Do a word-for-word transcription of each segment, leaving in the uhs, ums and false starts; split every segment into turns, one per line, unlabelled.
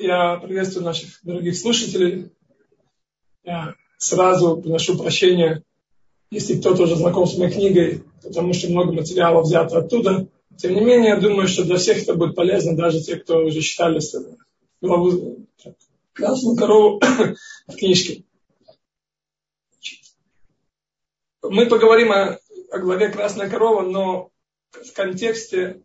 Я приветствую наших дорогих слушателей. Я сразу приношу прощения, если кто-то уже знаком с моей книгой, потому что много материала взято оттуда. Тем не менее, я думаю, что для всех это будет полезно, даже те, кто уже читали главу «Красную корову» в книжке. Мы поговорим о, о главе «Красная корова», но в контексте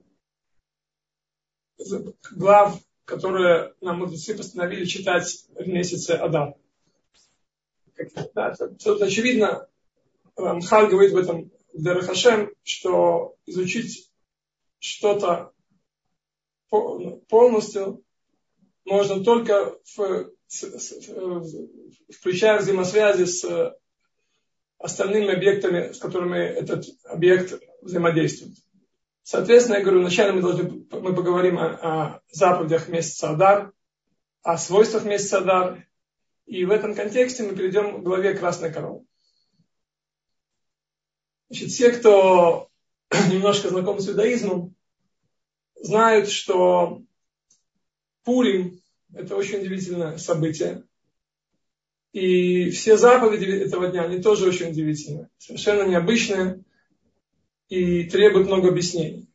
глав, которые нам мудрецы постановили читать в месяце Адар. Да, это абсолютно очевидно. Рамхаль говорит в этом в Дерech Хашем, что изучить что-то полностью можно только в, включая взаимосвязи с остальными объектами, с которыми этот объект взаимодействует. Соответственно, я говорю, вначале мы, должны, мы поговорим о, о заповедях месяца Адар, о свойствах месяца Адар, и в этом контексте мы перейдем к главе «Красная корова». Значит, все, кто немножко знаком с иудаизмом, знают, что Пурим – это очень удивительное событие. И все заповеди этого дня, они тоже очень удивительные, совершенно необычные и требуют много объяснений.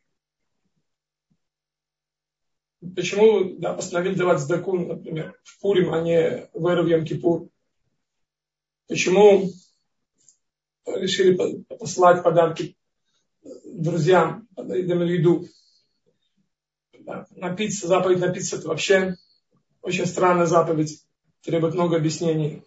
Почему да, постановили давать сдаку, например, в Пурим, а не в Эрев Йом-Кипур? Почему решили послать подарки друзьям, подарить им еду? Да, напиться, заповедь напиться – это вообще очень странная заповедь, требует много объяснений.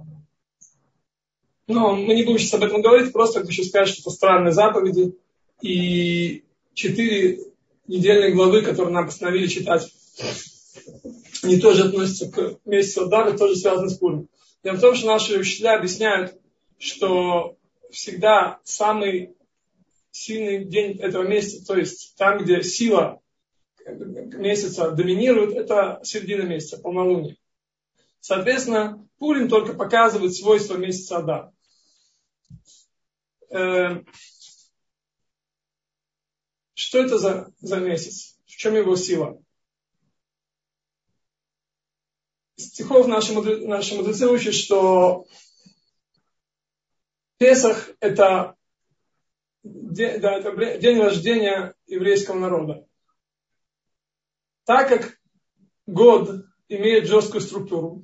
Но мы не будем сейчас об этом говорить, просто хочу сказать, что это странные заповеди. И четыре недельные главы, которые нам постановили читать, они тоже относятся к месяцу Адар и тоже связаны с Пурим. Дело в том, что наши учителя объясняют, что всегда самый сильный день этого месяца, то есть там, где сила месяца доминирует, это середина месяца, полнолуние. Соответственно, Пурим только показывает свойства месяца Адар. Э, что это за, за месяц? В чем его сила? Из стихов наши мудрецы, наши мудрецы учат, что Песах это, де, да, это день рождения еврейского народа. Так как год имеет жесткую структуру,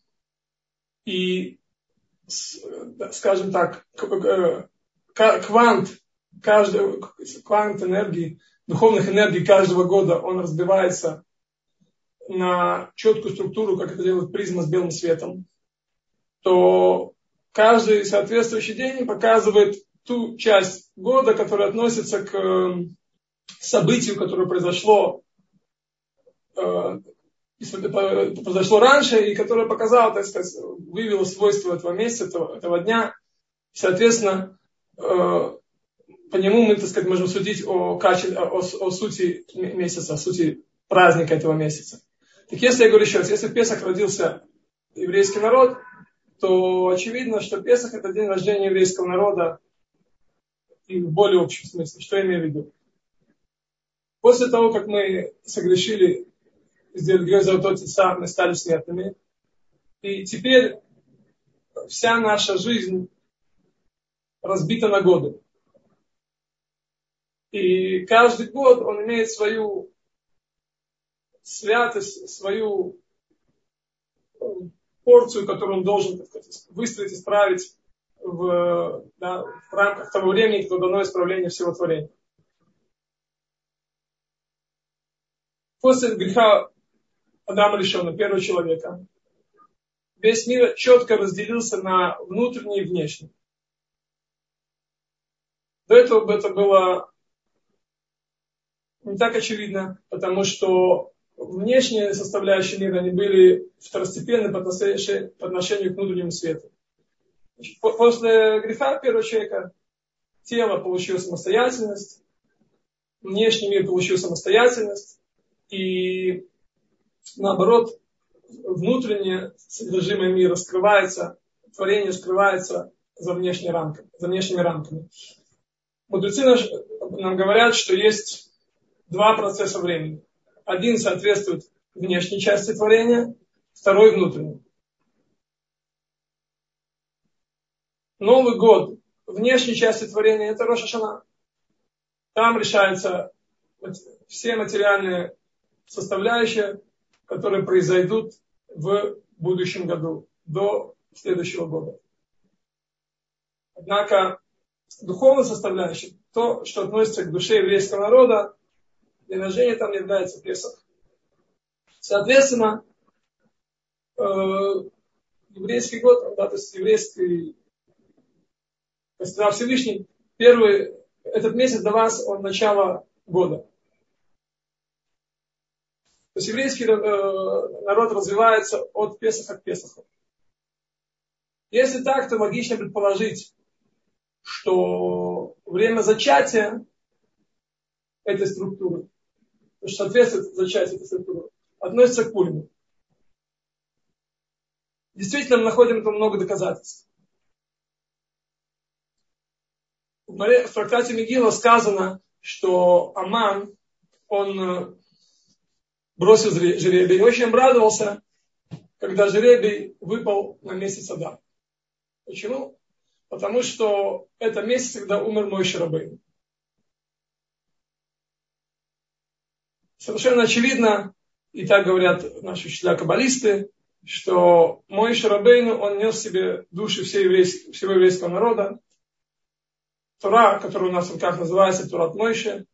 и, скажем так, квант, каждый, квант энергии, духовных энергий каждого года, он разбивается на четкую структуру, как это делает призма с белым светом, то каждый соответствующий день показывает ту часть года, которая относится к событию, которое произошло произошло раньше, и которое показало, так сказать, вывело свойства этого месяца, этого, этого дня. И, соответственно, э, по нему мы, так сказать, можем судить о, качестве, о, о сути месяца, о сути праздника этого месяца. Так если я говорю еще раз, если в Песах родился еврейский народ, то очевидно, что Песах это день рождения еврейского народа и в более общем смысле. Что я имею в виду? После того, как мы согрешили, сделали грех золотой тельца, мы стали смертными. И теперь вся наша жизнь разбита на годы. И каждый год он имеет свою святость, свою порцию, которую он должен, так сказать, выстроить, исправить в, да, в рамках того времени, когда дано исправление всего творения. После греха Адама Ришона, первого человека, весь мир четко разделился на внутренний и внешний. До этого бы это было не так очевидно, потому что внешние составляющие мира они были второстепенны по отношению, по отношению к внутреннему свету. Значит, после греха первого человека тело получило самостоятельность, внешний мир получил самостоятельность, и наоборот, внутреннее содержимое мира скрывается, творение скрывается за, внешней рамкой, за внешними рамками. Мудрецы нам говорят, что есть два процесса времени. Один соответствует внешней части творения, второй внутренней. Новый год внешней части творения это Рош ха-Шана. Там решаются все материальные составляющие, которые произойдут в будущем году, до следующего года. Однако духовная составляющая, то, что относится к душе еврейского народа, день рождения там является Песах. Соответственно, э, еврейский год, да, то есть еврейский, то есть Всевышний, первый, этот месяц для вас, он начало года. То есть еврейский э, народ развивается от Песаха к Песаху. Если так, то логично предположить, что время зачатия этой структуры, то, что соответствует зачатию этой структуры, относится к Пуриму. Действительно, мы находим там много доказательств. В трактате Мегила сказано, что Аман, он бросил жребий и очень обрадовался, когда жребий выпал на месяц Адар. Почему? Потому что это месяц, когда умер Моше Рабейну. Совершенно очевидно, и так говорят наши учителя-каббалисты, что Моше Рабейну, он нес в себе души всего еврейского, всего еврейского народа. Тора, которая у нас в руках называется Турат Моше.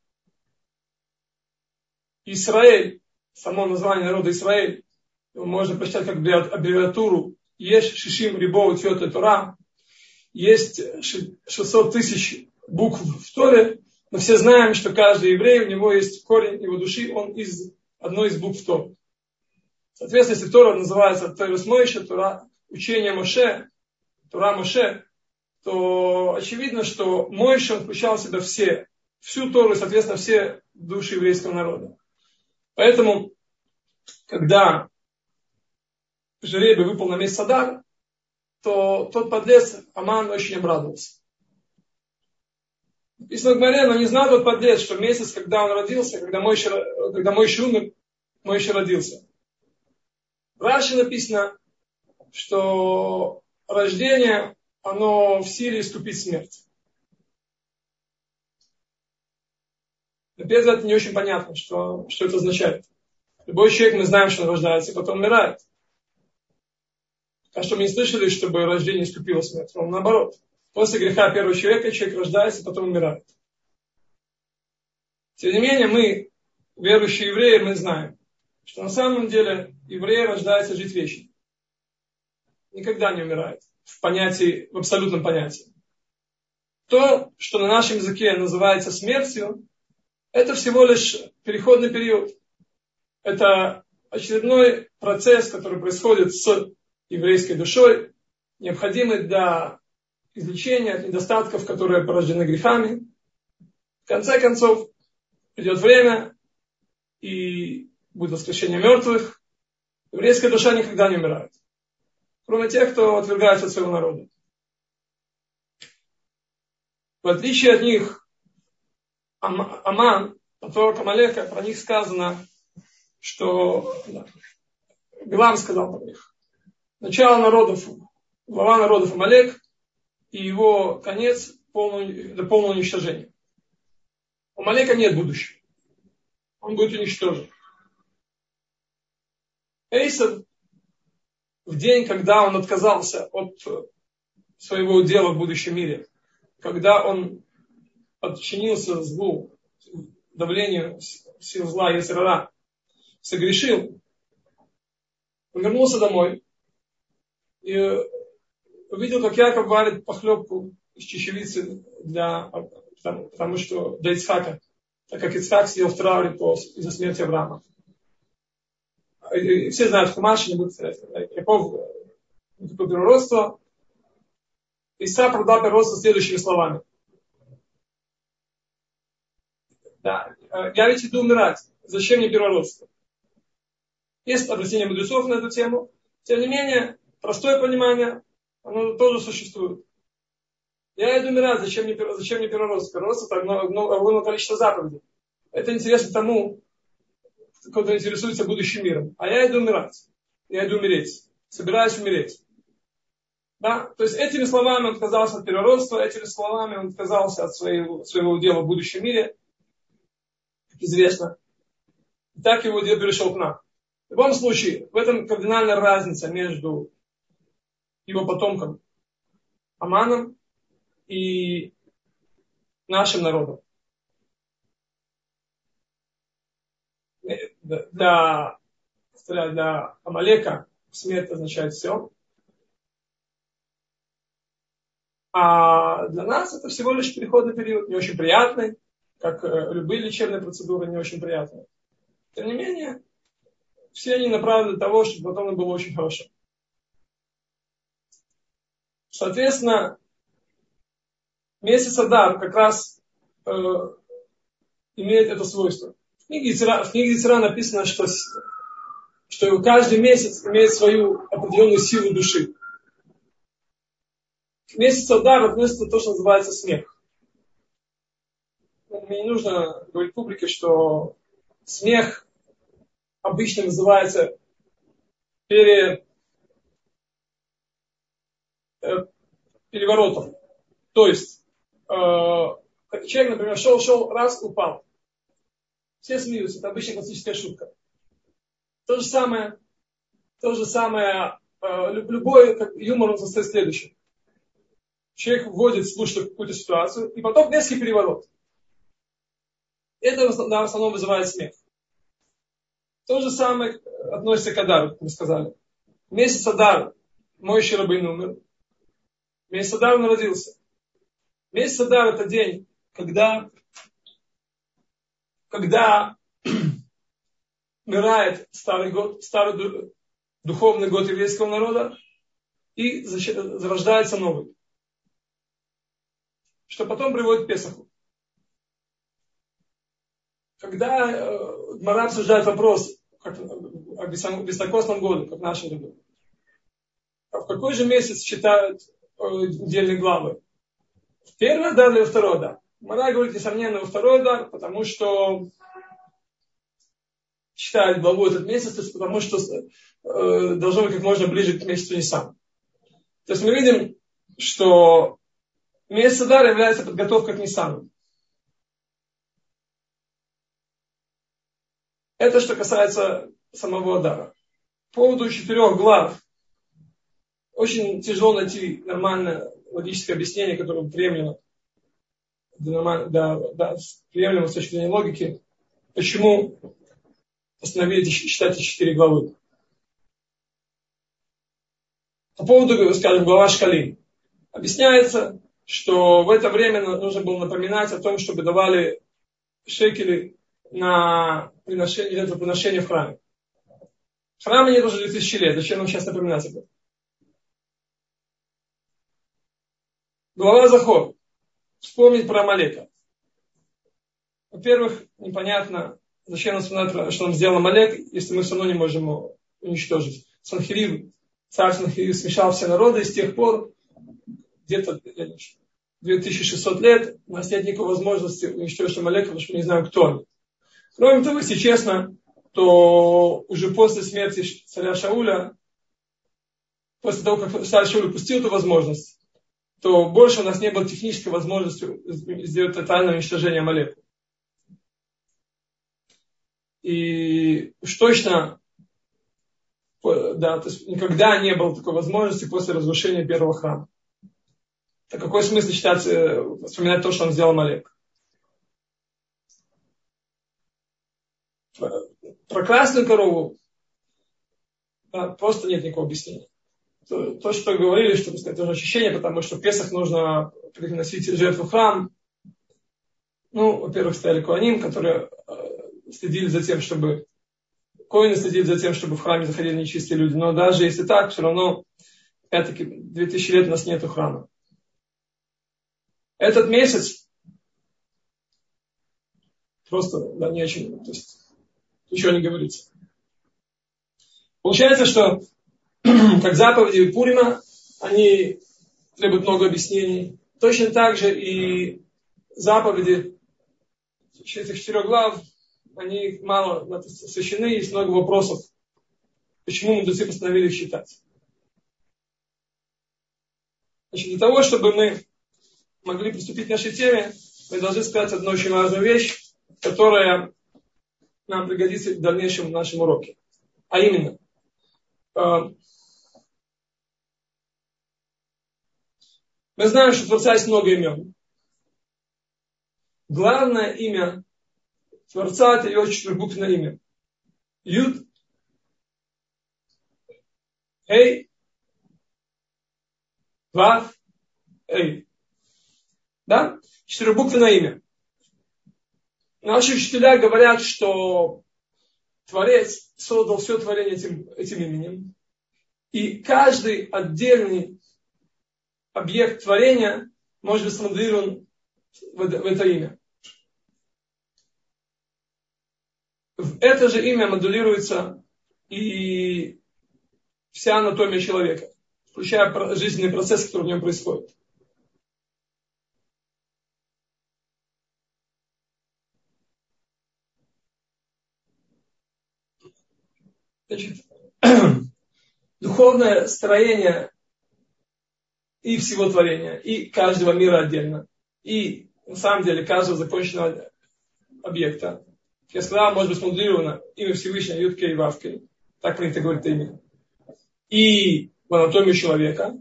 Исраэль, само название народа Исраэль, можно прочитать как аббревиатуру. Есть Шишим Рибоу Тьота Тора. Есть шестьсот тысяч букв в Торе. Мы все знаем, что каждый еврей, у него есть корень его души, он из одной из букв Торы. Соответственно, если Тора называется Торас Моше, Тора, учение Моше, Тора Моше, то очевидно, что Моше он включал в себя все, всю Тору и, соответственно, все души еврейского народа. Поэтому, когда жребий выпал на месяц Адар, то тот подлец Аман очень обрадовался. Написано в Гмаре, но не знал тот подлец, что месяц, когда он родился, когда Моше, когда Моше умер, Моше родился. В Раши написано, что рождение, оно в силе искупить смерть. На первый взгляд не очень понятно, что, что это означает. Любой человек, мы знаем, что он рождается, и потом умирает. А что мы не слышали, чтобы рождение искупило смерть? Он наоборот. После греха первого человека человек рождается, потом умирает. Тем не менее, мы, верующие евреи, мы знаем, что на самом деле еврей рождается жить вечно. Никогда не умирает. В понятии, в абсолютном понятии. То, что на нашем языке называется смертью, это всего лишь переходный период. Это очередной процесс, который происходит с еврейской душой, необходимый для излечения от недостатков, которые порождены грехами. В конце концов, придет время, и будет воскрешение мертвых. Еврейская душа никогда не умирает. Кроме тех, кто отвергается от своего народа. В отличие от них, Аман, потомок Амалека, про них сказано, что Билам сказал про них. Начало народов, глава народов Амалек, и его конец полное, до полного уничтожения. У Амалека нет будущего. Он будет уничтожен. Эйсав, в день, когда он отказался от своего дела в будущем мире, когда он подчинился злу, давлению сил зла и Ецер-ара, согрешил, он вернулся домой и увидел, как Яков варит похлебку из чечевицы для, потому, потому что для Ицхака, так как Ицхак сидел в трауре из-за смерти Авраама. И все знают Хумаш, не будут сказать, Яков, такое первородство. Исав продал первородство следующими словами. Да, я ведь иду умирать. Зачем мне первородство? Есть объяснение мудрецов на эту тему. Тем не менее, простое понимание, оно тоже существует. Я иду умирать, зачем мне, зачем мне первородство? Первородство – это огромное количество заповедей. Это интересно тому, кто-то интересуется будущим миром. А я иду умирать. Я иду умереть. Собираюсь умереть. Да? То есть этими словами он отказался от первородства, этими словами он отказался от своего, своего дела в будущем мире, как известно. И так его дел перешел к нам. В любом случае, в этом кардинальная разница между его потомком Аманом и нашим народом. Для, для Амалека смерть означает все. А для нас это всего лишь переходный период, не очень приятный, как любые лечебные процедуры, не очень приятные. Тем не менее, все они направлены для того, чтобы потом было очень хорошо. Соответственно, месяц Адар как раз э, имеет это свойство. В книге Ицра, в книге Ицра написано, что, что каждый месяц имеет свою определенную силу души. Месяц Адар относится то, что называется смех. Мне не нужно говорить публике, что смех обычно называется пере, э, переворотом. То есть, э, человек, например, шел, шел, раз, упал. Все смеются, это обычная классическая шутка. То же самое, то же самое, э, любой как, юмор он состоит в следующем. Человек вводит, слушает какую-то ситуацию, и потом резкий переворот. Это в основном вызывает смех. То же самое относится к Адару, как мы сказали. Месяц Адар Моше Рабейну умер. Месяц Адар он родился. Месяц Адар это день, когда, когда умирает старый год, старый духовный год еврейского народа и зарождается новый. Что потом приводит к Песаху. Когда э, Гмара обсуждает вопрос как, о бескостном году, как наши люди, в какой же месяц считают э, недельные главы? В первый дар или во второй дар? Гмара говорит, несомненно, во второй дар, потому что считают главу этот месяц, потому что э, должно быть как можно ближе к месяцу Нисан. То есть мы видим, что месяц Адар является подготовкой к Нисану. Это что касается самого Адара. По поводу четырех глав очень тяжело найти нормальное логическое объяснение, которое приемлемо, да, да, приемлемо с точки зрения логики, почему постановили считать эти четыре главы. По поводу, скажем, глава Шкалим. Объясняется, что в это время нужно было напоминать о том, чтобы давали шекели на приношение, это приношение в храме. В храме нет уже две тысячи лет. Зачем нам сейчас напоминать об этом? Глава Захор. Вспомнить про Амалека. Во-первых, непонятно, зачем нам вспоминать, что нам сделал Амалек, если мы все равно не можем его уничтожить. Санхирив, царь Санхирив смешал все народы, и с тех пор где-то две тысячи шестьсот лет у нас нет никакой возможности уничтожить Амалека, потому что мы не знаем, кто он. Кроме того, если честно, то уже после смерти царя Шауля, после того, как царь Шауль упустил эту возможность, то больше у нас не было технической возможности сделать тотальное уничтожение Амалека. И уж точно, да, то есть никогда не было такой возможности после разрушения первого храма. Так какой смысл считать, вспоминать то, что он сделал Амалек? Про красную корову да, просто нет никакого объяснения. То, то что говорили, что это уже очищение, потому что в Песах нужно приносить жертву в храм. Ну, во-первых, стояли коаним, которые э, следили за тем, чтобы коины следили за тем, чтобы в храме заходили нечистые люди. Но даже если так, все равно, опять-таки, две тысячи лет у нас нету храма. Этот месяц просто да, не о чем. То есть, ничего не говорится. Получается, что как заповеди Пурима, они требуют много объяснений. Точно так же и заповеди этих четырех глав, они мало освещены, есть много вопросов, почему мудрецы постановили их считать. Значит, для того, чтобы мы могли приступить к нашей теме, мы должны сказать одну очень важную вещь, которая нам пригодится в дальнейшем нашем уроке. А именно, мы знаем, что у Творца есть много имен. Главное имя Творца – это его четырехбуквенное имя. Юд, Эй, Вав, Эй. Да? Четырехбуквенное имя. Наши учителя говорят, что Творец создал все творение этим, этим именем. И каждый отдельный объект творения может быть смоделирован в это, в это имя. В это же имя моделируется и вся анатомия человека, включая жизненный процесс, который в нем происходит. Значит, духовное строение и всего творения, и каждого мира отдельно, и на самом деле каждого законченного объекта. Я сказал, может быть смоделировано имя Всевышнего Юдкей и Вавкей, так принято говорить имя, и в анатомию человека.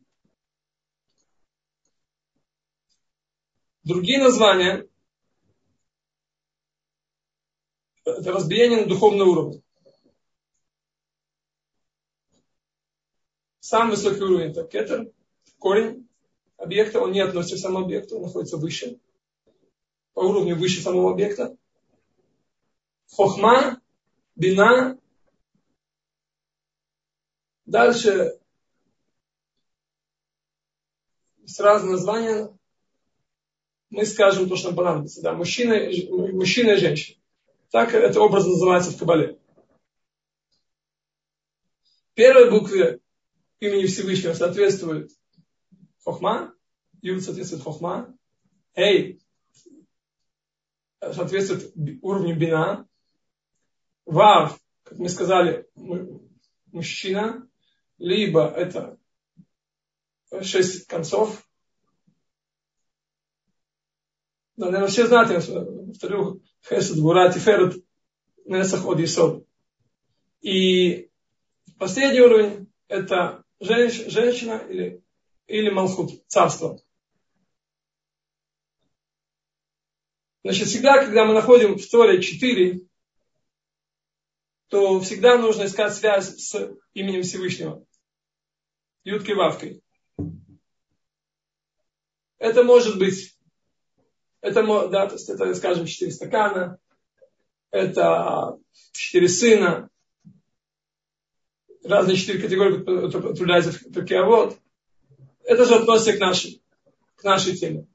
Другие названия – это разбиение на духовный уровень. Самый высокий уровень – это кетер, корень объекта, он не относится к самому объекту, он находится выше, по уровню выше самого объекта. Хохма, бина. Дальше с разных названий мы скажем то, что нам понадобится. Да, мужчина, мужчина и женщина. Так это образ называется в Кабале. Первой букве имени Всевышнего соответствует Хохма, Юд соответствует Хохма, Эй соответствует уровню бина, Вав, как мы сказали, мужчина, либо это шесть концов. Да, наверное, все знают, я повторю, Хесед, Гура, Тиферет, Несах, Од, Есод. И последний уровень – это женщ, женщина или, или Малхут, царство. Значит, всегда, когда мы находим в Торе четыре, то всегда нужно искать связь с именем Всевышнего. Юдкой Вавкой. Это может быть, это, да, то есть это, скажем, четыре стакана, это четыре сына, разные четыре категории употребляются в Перкей Авот. Это же относится к нашей, к нашей теме.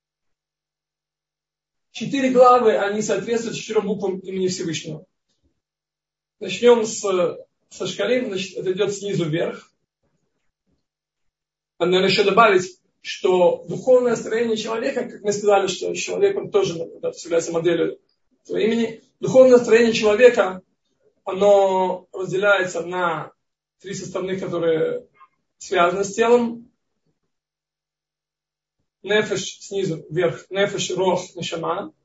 Четыре главы, они соответствуют четырем буквам имени Всевышнего. Начнем с, со шкалим, значит, это идет снизу вверх. Надо, наверное, еще добавить, что духовное строение человека, как мы сказали, что человек, он тоже да, является моделью этого имени. Духовное строение человека, оно разделяется на три составных, которые связаны с телом. Нефеш снизу вверх, нефеш, рох, нешама.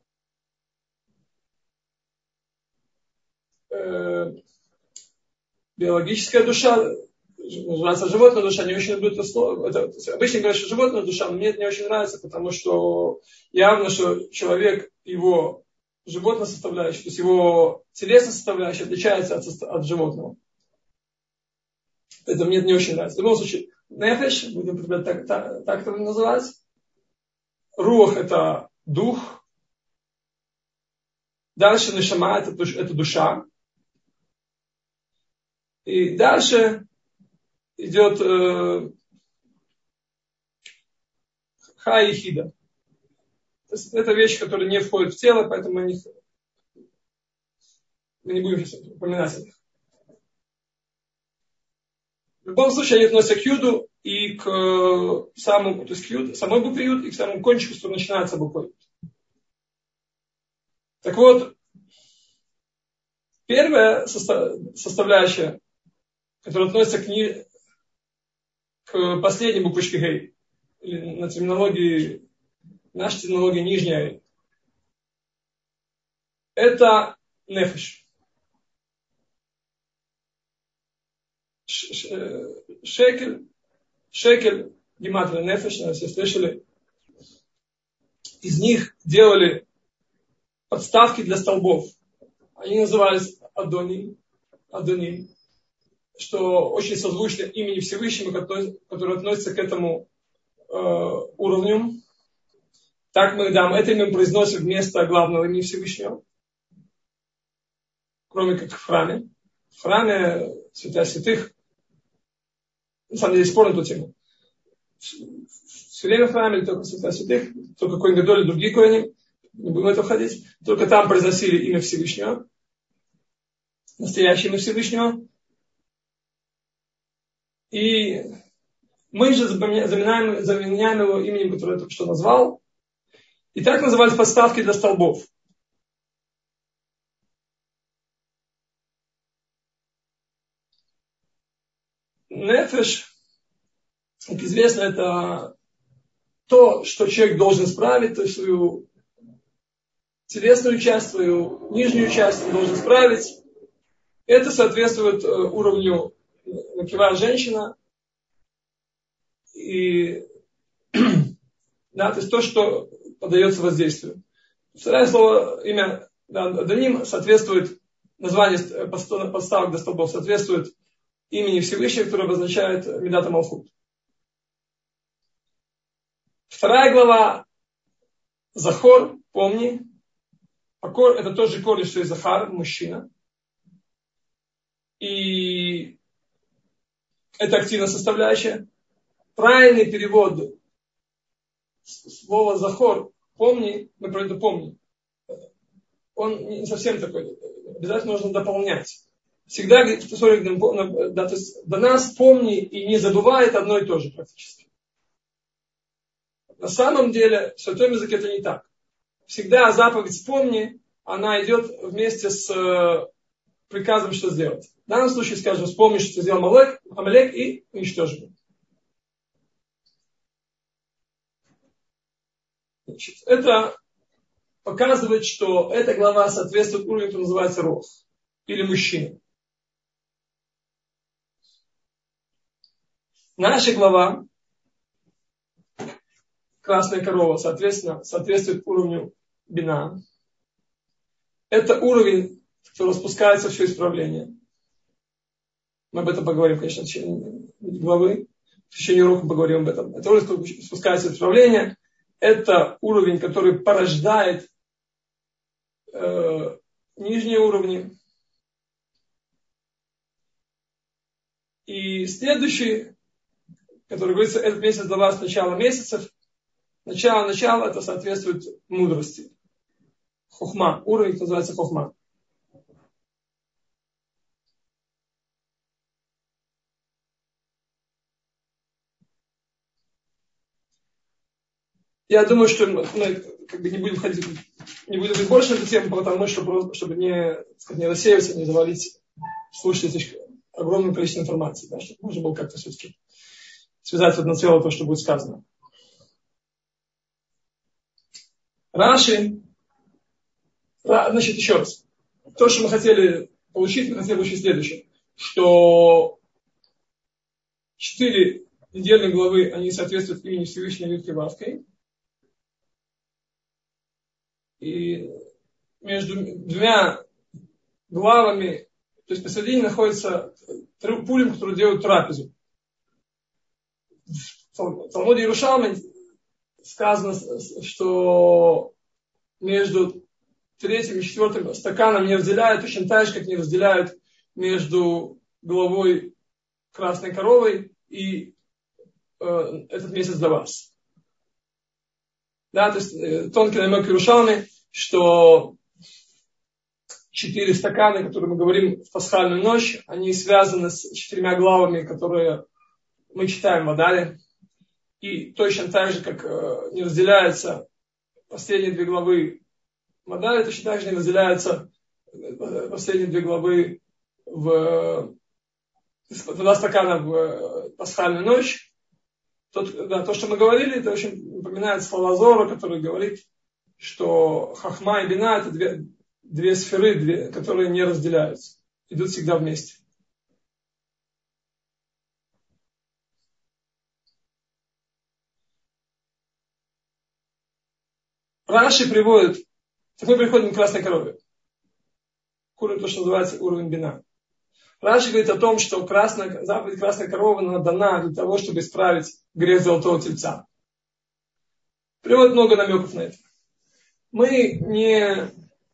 Биологическая душа, называется животная душа, не очень люблю это слово. Это, обычно говорят, что животная душа, но мне это не очень нравится, потому что явно, что человек, его животная составляющая, то есть его телесная составляющая отличается от, от животного. Это мне это не очень нравится. В любом случае, нефеш, будем так, так, так это называть. Рух – это дух. Дальше нешама – это, это душа. И дальше идет э, ха и хида. То есть это вещи, которые не входят в тело, поэтому мы, них, мы не будем сейчас упоминать о них. В любом случае они относятся к юду и к самому, то есть к юду, самой букве юд и к самому кончику, что начинается буквой юд. Так вот, Первая составляющая, которая относится к, ни... к последней буквочке Гей, или на терминологии, нашей терминологии нижняя, это нефеш. Шекель, шекель, гематрия нефеш, все слышали. Из них делали подставки для столбов. Они назывались Адоним, Адоним, что очень созвучно имени Всевышнего, которое относится к этому э, уровню. Так мы, да, это имя произносим вместо главного имени Всевышнего. Кроме как в храме. В храме святая святых, на самом деле спорно эту тему. Все время в храме, только святая святых, только Коэн Гадоль и другие коэни, не будем в это входить. Только там произносили имя Всевышнего. Настоящее имя Всевышнего. И мы же заменяем, заменяем его именем, которое я только что назвал. И так назывались подставки для столбов. Нефеш, как известно, это то, что человек должен исправить, то есть свою телесную часть, свою нижнюю часть он должен исправить. Это соответствует уровню накивая женщина. И да, то есть то, что поддается воздействию. Второе слово, имя да, Адоним соответствует, название подставок для столбов соответствует имени Всевышнего, которое обозначает Медата Малхут. Вторая глава Захор, помни. Акор это тот же корень, что и Захар, мужчина. И это активная составляющая. Правильный перевод слова Захор, помни, мы про это помним. Он не совсем такой. Обязательно нужно дополнять. Всегда да, то есть до нас помни и не забывай, это одно и то же практически. На самом деле, в святом языке это не так. Всегда заповедь вспомни, она идет вместе с приказом, что сделать. В данном случае, скажем, вспомни, что сделал Амалек, Амалек и уничтожим. Значит, это показывает, что эта глава соответствует уровню, который называется Рох, или мужчина. Наша глава, красная корова, соответственно, соответствует уровню Бина. Это уровень, который спускается все исправление. Мы об этом поговорим, конечно, в течение главы. В течение урока поговорим об этом. Это уровень, который спускается исправление. Это уровень, который порождает э, нижние уровни. И следующий, который говорится, этот месяц для вас начало месяцев. Начало-начало, это соответствует мудрости. Хохма. Уровень, который называется хохма. Я думаю, что мы как бы не будем ходить, не будем говорить больше на эту тему, потому что, чтобы не, сказать, не рассеиваться, не завалить слушателей огромное количество информации, да, чтобы можно было как-то все-таки связать в одно целое то, что будет сказано. Раши, значит, еще раз. То, что мы хотели получить, мы хотели получить следующее, что четыре недельные главы, они соответствуют имени Всевышней Юдкой Вавкой. И между двумя главами, то есть посередине находится пулем, который делает трапезу. В Талмуде Иерушалми сказано, что между третьим и четвертым стаканом не разделяют, точно так же, как не разделяют между головой красной коровой и э, этот месяц для вас. Да, то есть э, тонкий намек Иерушалми, что четыре стакана, которые мы говорим в пасхальную ночь, они связаны с четырьмя главами, которые мы читаем в Адаре. И точно так же, как э, не разделяются последние две главы в Адаре, точно так же не разделяются последние две главы в два стакана в пасхальную ночь. Тот, да, то, что мы говорили, это очень напоминает слова Зора, который говорит, что хахма и бина это две, две сферы, две, которые не разделяются, идут всегда вместе. Раши приводит, так мы приходим к красной корове. Уровень, то, что называется уровень бина. Раши говорит о том, что красная, заповедь красной коровы она дана для того, чтобы исправить грех золотого тельца. Приводит много намеков на это. Мы не,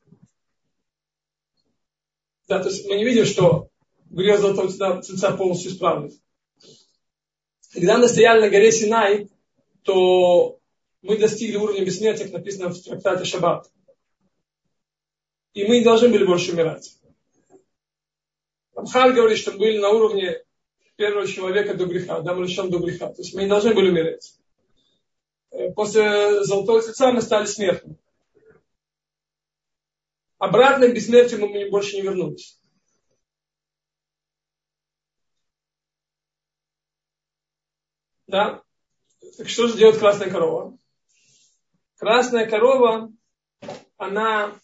да, то есть мы не видим, что грех золотого тельца полностью исправлен. Когда мы стояли на горе Синай, то мы достигли уровня бессмертия, как написано в трактате Шаббат. И мы не должны были больше умирать. Рамхаль говорит, что мы были на уровне первого человека до греха, Адам решен до греха. То есть мы не должны были умереть. После золотого тельца мы стали смертными. Обратно к бессмертию мы больше не вернулись. Да? Так что же делает красная корова? Красная корова, она...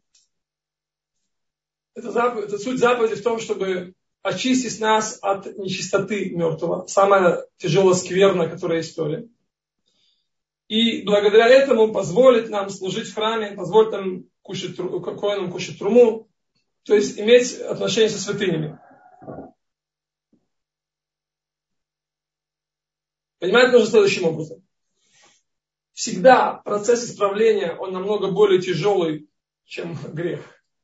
Это, заповедь, это суть заповеди в том, чтобы очистить нас от нечистоты мертвого. Самая тяжелая скверна, которая есть в Торе. И благодаря этому позволит нам служить в храме, позволит нам кушать, коэнам кушать труму, то есть иметь отношения со святынями. Понимаете, нужно следующим образом. Всегда процесс исправления, он намного более тяжелый, чем грех.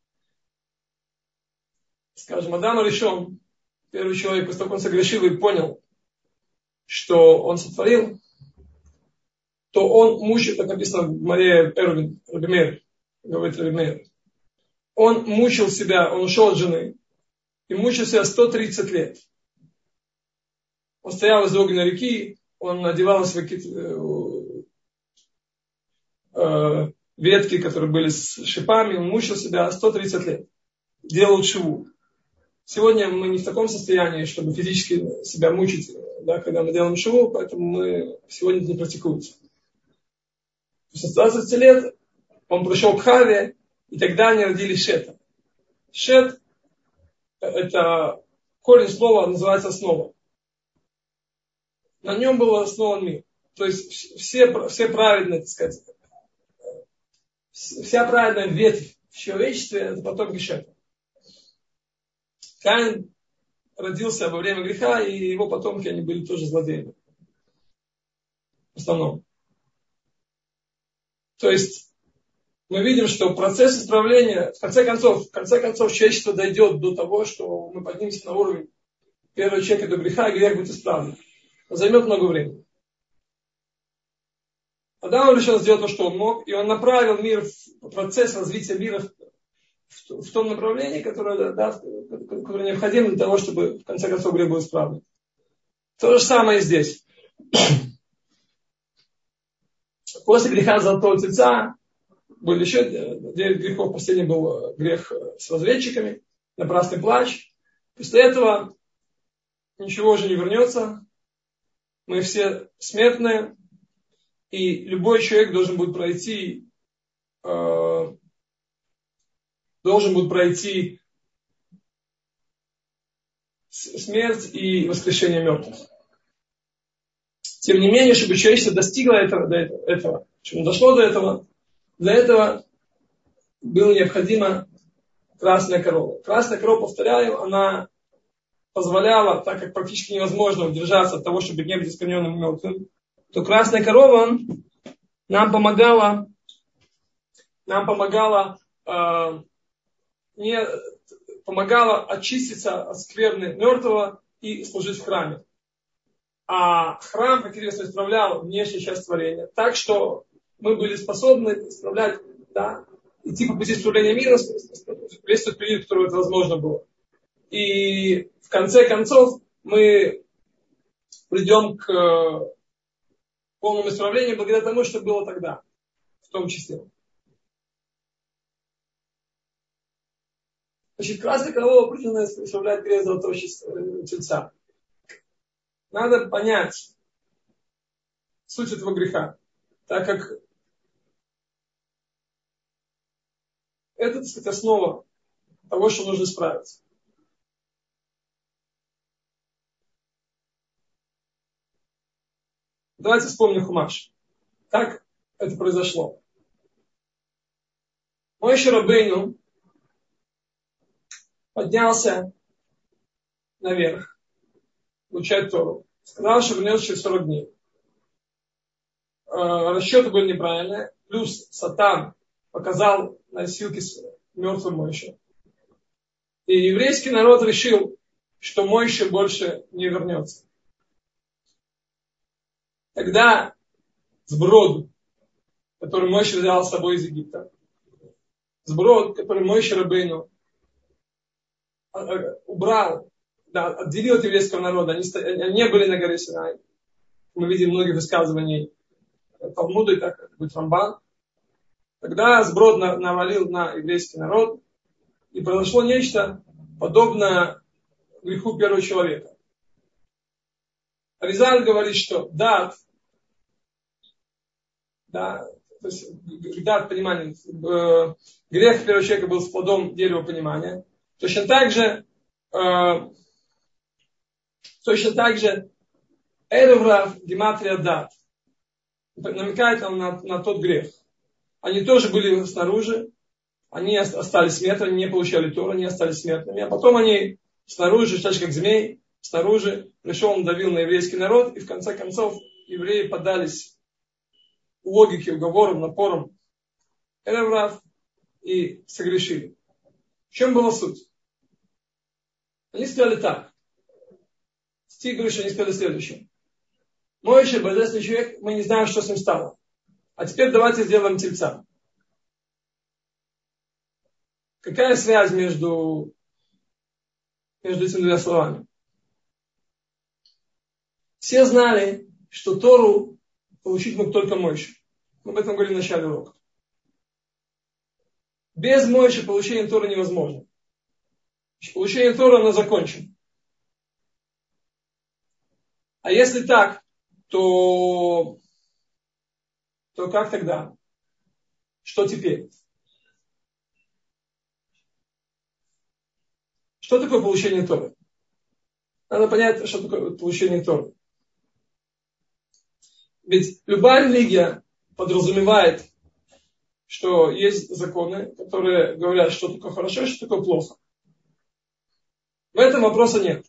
Скажем, Адам решен, первый человек, после того, как он согрешил и понял, что он сотворил, то он мучил, как написано в Мария Эрвин, Рабимейр, говорит Рабимейр. Он мучил себя, он ушел от жены, и мучил себя сто тридцать лет. Он стоял из огненной реки, он надевал свои э, ветки, которые были с шипами, он мучил себя сто тридцать лет. Делал тшуву. Сегодня мы не в таком состоянии, чтобы физически себя мучить, да, когда мы делаем тшуву, поэтому мы сегодня это не практикуется. После ста двадцати лет он пришел к Хаве, и тогда они родили Шета. Шет – это корень слова, называется основа. На нем был основан мир. То есть все, все праведные, так сказать, вся праведная ветвь в человечестве – это потомки Шета. Каин родился во время греха, и его потомки, они были тоже злодеями. В основном. То есть, мы видим, что процесс исправления, в конце концов, в конце концов, человечество дойдет до того, что мы поднимемся на уровень первого человека до греха, и грех будет исправлен. Но займет много времени. Адам решил сделать то, что он мог, и он направил мир в процесс развития мира в, в том направлении, которое, да, которое необходимо для того, чтобы в конце концов грех был исправлен. То же самое и здесь. После греха золотого тельца были еще девять грехов. Последний был грех с разведчиками, напрасный плач. После этого ничего уже не вернется. Мы все смертные. И любой человек должен будет пройти, э, должен будет пройти смерть и воскрешение мертвых. Тем не менее, чтобы человечество достигло этого, до этого, чтобы дошло до этого, для этого было необходимо красная корова. Красная корова, повторяю, она позволяла, так как практически невозможно удержаться от того, чтобы не быть искорененным мертвым, то красная корова нам помогала, нам помогала, э, не, помогала очиститься от скверны мертвого и служить в храме. А храм, как известно, исправлял внешнюю часть творения. Так что мы были способны исправлять, да, идти по пути исправления мира, весь тот период, который это возможно было. И в конце концов мы придем к полному исправлению благодаря тому, что было тогда, в том числе. Значит, красная корова определенно исправляет грех золотого тельца. Надо понять суть этого греха, так как это, так сказать, основа того, что нужно исправить. Давайте вспомним Хумаш. Как это произошло? Моше Рабейну поднялся наверх, получать Тору. Сказал, что вернется через сорок дней. Расчеты были неправильные. Плюс Сатан показал носилки с мертвым Моше. И еврейский народ решил, что Моше больше не вернется. Тогда сброд, который Моше взял с собой из Египта, сброд, который Моше Рабейну убрал, да, отделил от еврейского народа, они, они не были на горе Синай. Мы видим многие высказывания Талмуда и так, будет Рамбан. Тогда сброд навалил на еврейский народ, и произошло нечто подобное греху первого человека. Аризаль говорит, что дат, да, то есть дат понимания, э, грех первого человека был с плодом дерева понимания. Точно так же, э, точно так же, Эреврав Гематрия дат намекает нам на, на тот грех. Они тоже были снаружи, они остались смертными, они не получали Тору, они остались смертными. А потом они снаружи, так же как змей, снаружи пришел, он давил на еврейский народ, и в конце концов евреи поддались логике, уговорам, напорам Эреврав и согрешили. В чем была суть? Они сказали так. Стих говорит, что они сказали следующее. Моше, божественный человек, мы не знаем, что с ним стало. А теперь давайте сделаем тельца. Какая связь между, между этими двумя словами? Все знали, что Тору получить мог только Моше. Мы об этом говорили в начале урока. Без Моше получение Торы невозможно. Получение Торы оно закончено. А если так, то, то как тогда? Что теперь? Что такое получение Торы? Надо понять, что такое получение Торы. Ведь любая религия подразумевает, что есть законы, которые говорят, что такое хорошо, что такое плохо. В этом вопроса нет.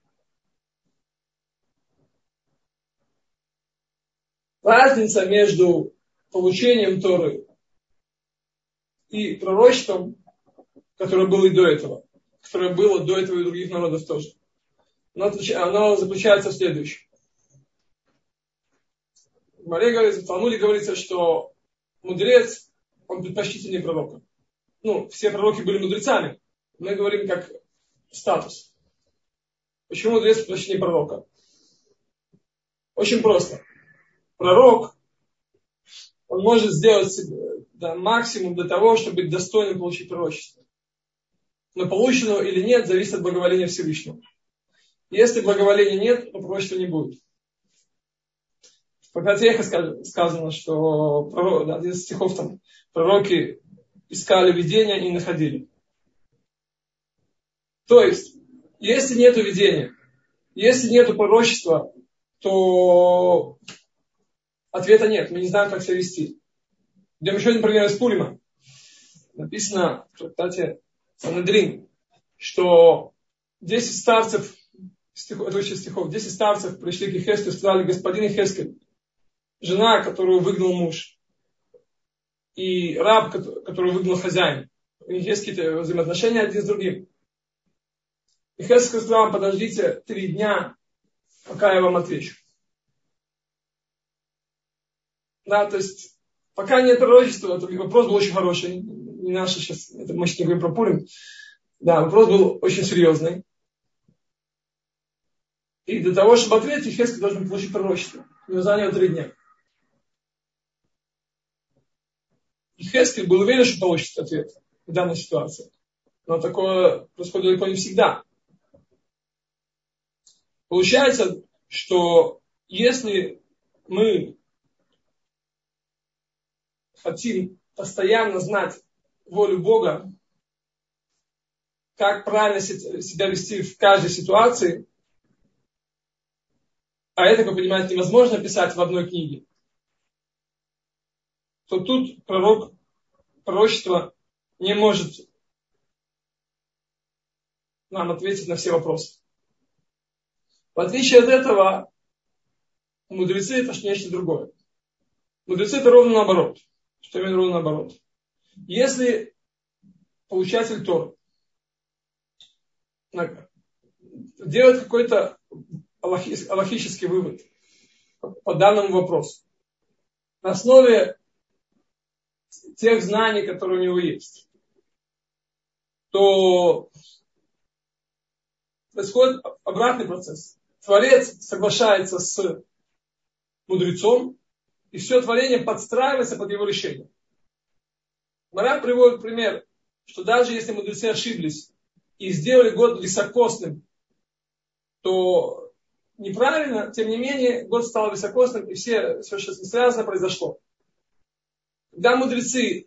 Разница между получением Торы и пророчеством, которое было и до этого, которое было до этого и других народов тоже, оно заключается в следующем. В Маре говорится, в Талмуде говорится, что мудрец, он предпочтительнее пророка. Ну, все пророки были мудрецами. Мы говорим как статус. Почему мудрец предпочтительнее пророка? Очень просто. Пророк, он может сделать да, максимум для того, чтобы быть достойным получить пророчество. Но полученного или нет, зависит от благоволения Всевышнего. Если благоволения нет, то пророчества не будет. В Прокатеха сказано, что пророк, да, один из стихов там, пророки искали видения и не находили. То есть, если нет видения, если нет пророчества, то ответа нет. Мы не знаем, как себя вести. Идем еще один пример из Пурима. Написано в трактате Санедрин, что десять старцев, стихов, это очень стихов, десять старцев пришли к Йехескелю и сказали: господин Йехескель, жена, которую выгнал муж, и раб, которую выгнал хозяин, у них есть какие-то взаимоотношения один с другим. Йехескель сказал: подождите три дня, пока я вам отвечу. Да, то есть, пока нет пророчества, то вопрос был очень хороший. Не наш сейчас, это мы сейчас не говорим про Пурим. Да, вопрос был очень серьезный. И для того, чтобы ответить, Йехескель должен получить пророчество. У него заняло три дня. Йехескель был уверен, что получит ответ в данной ситуации. Но такое происходит далеко не всегда. Получается, что если мы хотим постоянно знать волю Бога, как правильно себя вести в каждой ситуации, а это, как вы понимаете, невозможно писать в одной книге, то тут пророк, пророчество не может нам ответить на все вопросы. В отличие от этого, мудрецы это нечто другое. Мудрецы это ровно наоборот. Что именно ровно наоборот? Если получатель Торы делает какой-то алахический вывод по данному вопросу, на основе тех знаний, которые у него есть, то происходит обратный процесс. Творец соглашается с мудрецом, и все творение подстраивается под его решение. Маран приводит пример, что даже если мудрецы ошиблись и сделали год високосным, то неправильно, тем не менее, год стал високосным, и все, все, что связано, произошло. Когда мудрецы,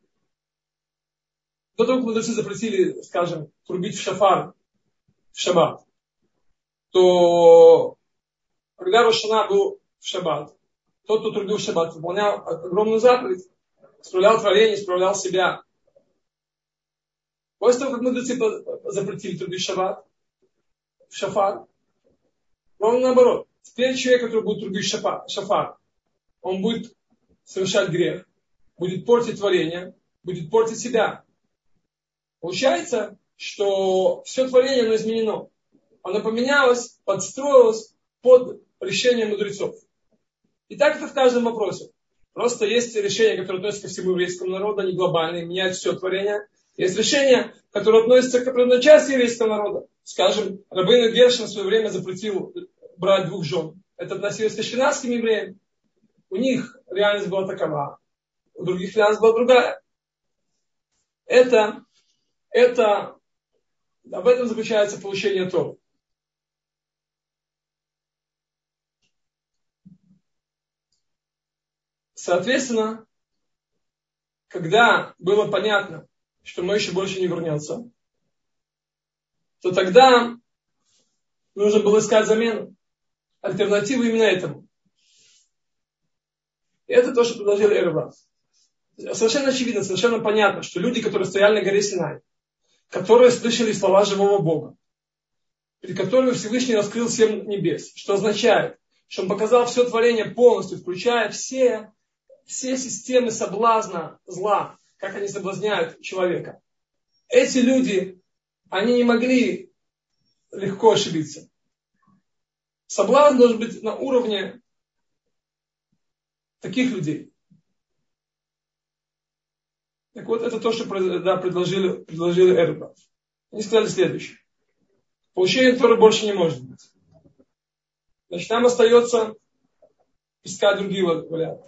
до того, как мудрецы запретили, скажем, трубить в шафар в шаббат, то когда Рош ха-Шана был в шаббат, тот, кто трубил в шаббат, выполнял огромную заповедь, исправлял творение, исправлял себя. После того, как мудрецы запретили трубить в шаббат, в шафар, ровно наоборот. Теперь человек, который будет трубить в шафар, он будет совершать грех, будет портить творение, будет портить себя. Получается, что все творение, оно изменено. Оно поменялось, подстроилось под решение мудрецов. И так это в каждом вопросе. Просто есть решения, которые относятся ко всему еврейскому народу, они глобальные, меняют все творение. Есть решения, которые относятся к определенной части еврейского народа. Скажем, Рабейну Гершин в свое время запретил брать двух жен. Это относилось к ашкеназским евреям. У них реальность была такова, у других реальность была другая. Это, это, об этом заключается получение Торы. Соответственно, когда было понятно, что Моше больше не вернется, то тогда нужно было искать замену, альтернативу именно этому. И это то, что предложил Эрва. Совершенно очевидно, совершенно понятно, что люди, которые стояли на горе Синай, которые слышали слова живого Бога, перед которыми Всевышний раскрыл семь небес, что означает, что он показал все творение полностью, включая все, все системы соблазна зла, как они соблазняют человека. Эти люди, они не могли легко ошибиться. Соблазн должен быть на уровне таких людей. Так вот, это то, что да, предложили, предложили Эрбат. Они сказали следующее. Получение Торы больше не может быть. Значит, нам остается искать другие варианты.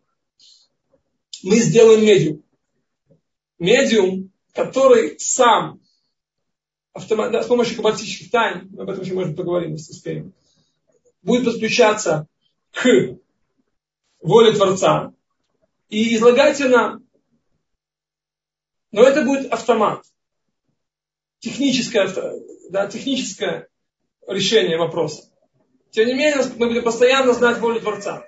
Мы сделаем медиум. Медиум, который сам автомат, да, с помощью каббалистических тайн, об этом еще можно поговорить, если успеем, будет подключаться к воле Творца и излагать ее нам. Но это будет автомат. Техническое, да, техническое решение вопроса. Тем не менее, мы будем постоянно знать волю Творца.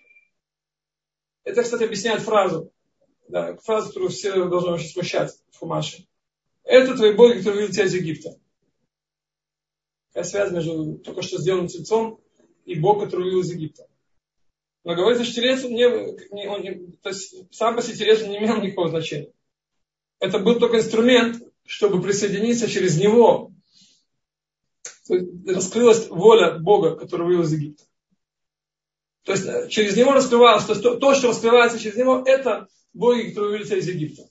Это, кстати, объясняет фразу. Да, фразу, которую все должны очень смущать в Хумаше. Это твои боги, которые вывели тебя из Египта. Какая связь между только что сделанным тельцом и Бог, который вывел из Египта. Но говорится, что телец не, не, он не, то есть сам по себе телец не имел никакого значения. Это был только инструмент, чтобы присоединиться через него. Раскрылась воля Бога, который вывел из Египта. То есть через него раскрывалось, то, есть, то, то, что раскрывается через него, это боги, которые вывели из Египта.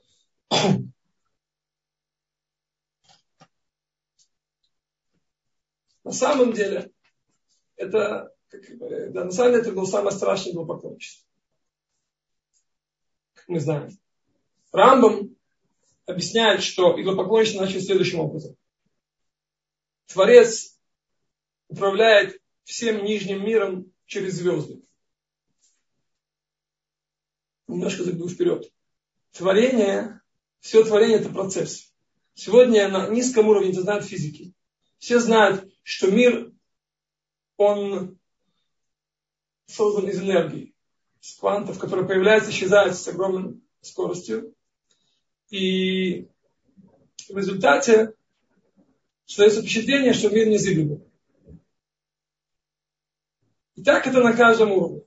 На самом деле, это, как, да, на самом деле, это было самое страшное идолопоклонничество. Как мы знаем. Рамбам объясняет, что идолопоклонничество начали следующим образом. Творец управляет всем нижним миром через звезды. Немножко забегу вперед. Творение, все творение это процесс. Сегодня на низком уровне это знают физики. Все знают, что мир, он создан из энергии, из квантов, которые появляются, исчезают с огромной скоростью. И в результате создается впечатление, что мир незыблемый. И так это на каждом уровне.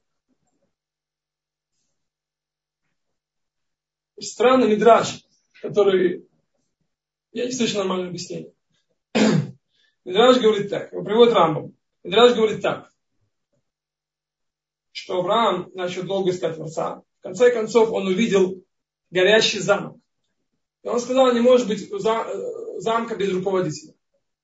Странный мидраш, который... Я не слышу нормального объяснения. Мидраш говорит так, его приводит Рамбам. Мидраш говорит так, что Авраам начал долго искать Творца. В конце концов он увидел горящий замок. И он сказал, не может быть замка без руководителя.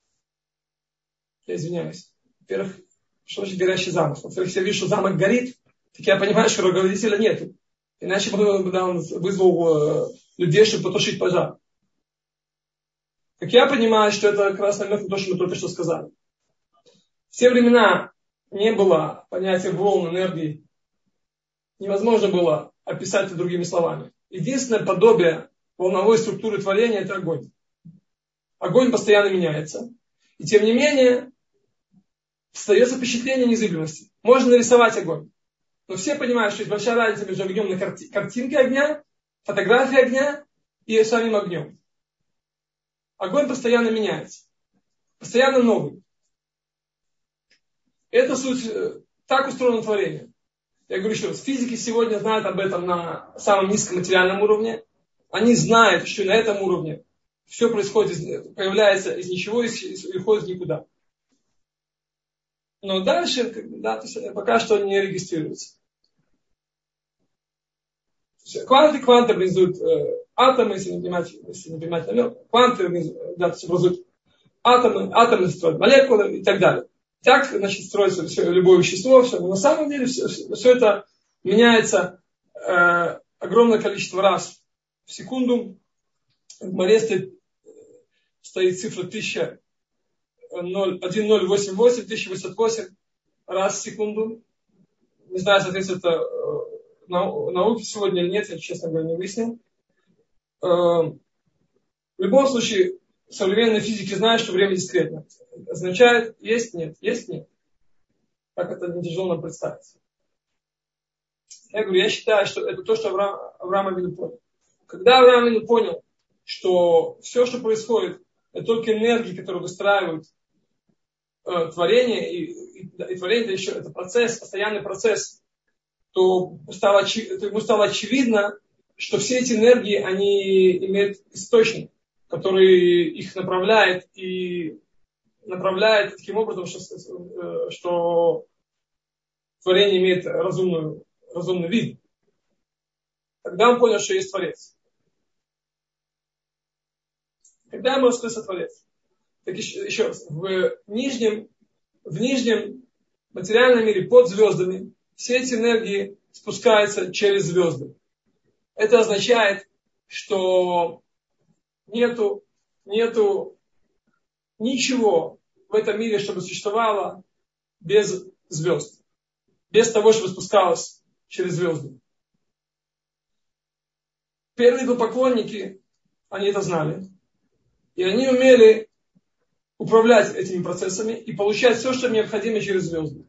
Я извиняюсь. Во-первых, что значит горящий замок? Во-вторых, если я вижу, что замок горит, так я понимаю, что руководителя нету. Иначе бы он вызвал людей, чтобы потушить пожар. Как я понимаю, что это как раз намек на то, что мы только что сказали. В те времена не было понятия волн, энергии. Невозможно было описать это другими словами. Единственное подобие волновой структуры творения – это огонь. Огонь постоянно меняется. И тем не менее, остается впечатление незыблемости. Можно нарисовать огонь. Но все понимают, что есть большая разница между огнем на карти- картинке огня, фотографией огня и самим огнем. Огонь постоянно меняется. Постоянно новый. Это суть, так устроено творение. Я говорю еще раз, физики сегодня знают об этом на самом низком материальном уровне. Они знают, что на этом уровне все происходит, появляется из ничего и уходит в никуда. Но дальше, да, то есть пока что не регистрируется. Кванты, кванты образуют э, атомы, если не понимать, если не понимать намек. Кванты да, образуют атомы, атомы строят молекулы и так далее. Так, значит, строится все, любое вещество, все. Но на самом деле все, все, все это меняется э, огромное количество раз в секунду. В море стоит, стоит цифра тысяча ноль восемь восемь, тысяча восемьдесят восемь раз в секунду. Не знаю, соответственно, это э, нау, науки сегодня или нет, я, честно говоря, не выяснил. Э, в любом случае, современные физики знают, что время дискретно. Означает, есть, нет, есть, нет. Как это не тяжело нам представить. Я говорю, я считаю, что это то, что Авраам, Авраам Авину понял. Когда Авраам Авину понял, что все, что происходит, это только энергии, которые выстраивают э, творение, и, и, и творение это еще это процесс, постоянный процесс, то стало, то ему стало очевидно, что все эти энергии, они имеют источник, который их направляет и направляет таким образом, что, что творение имеет разумную, разумный вид. Тогда он понял, что есть Творец. Когда ему раскрылся Творец? Так еще, еще раз, в нижнем, в нижнем материальном мире под звездами все эти энергии спускаются через звезды. Это означает, что нету, нету ничего в этом мире, чтобы существовало без звезд. Без того, чтобы спускалось через звезды. Первые поклонники, они это знали. И они умели управлять этими процессами и получать все, что необходимо через звезды.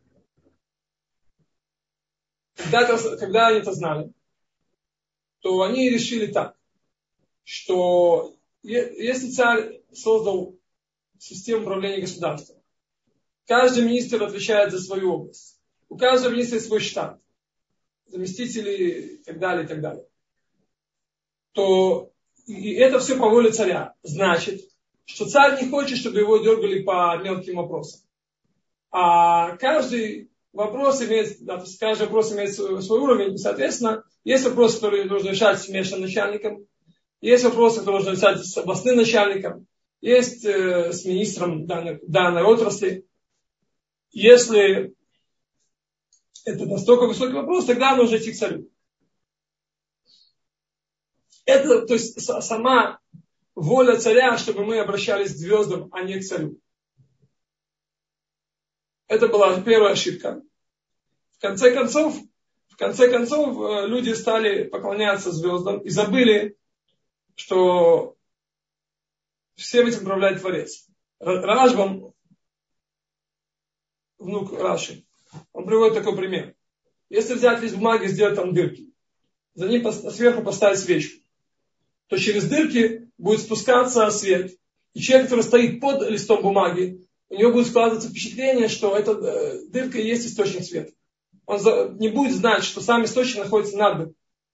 Когда, когда они это знали, то они решили так, что если царь создал систему управления государством, каждый министр отвечает за свою область. У каждого министра есть свой штат, заместители и так далее, и так далее. То и это все по воле царя. Значит, что царь не хочет, чтобы его дергали по мелким вопросам. А каждый вопрос имеет, да, то есть каждый вопрос имеет свой, свой уровень. И, соответственно, есть вопросы, которые нужно решать с местным начальником, есть вопросы, которые нужно решать с областным начальником, есть э, с министром данной, данной отрасли. Если это настолько высокий вопрос, тогда нужно идти к царю. Это, то есть, сама воля царя, чтобы мы обращались к звездам, а не к царю. Это была первая ошибка. В конце концов, в конце концов, люди стали поклоняться звездам и забыли, что всем этим управляет Творец. Рашбам, внук Раши, он приводит такой пример. Если взять лист бумаги и сделать там дырки, за ним сверху поставить свечку, то через дырки будет спускаться свет. И человек, который стоит под листом бумаги, у него будет складываться впечатление, что эта дырка и есть источник света. Он не будет знать, что сам источник находится над,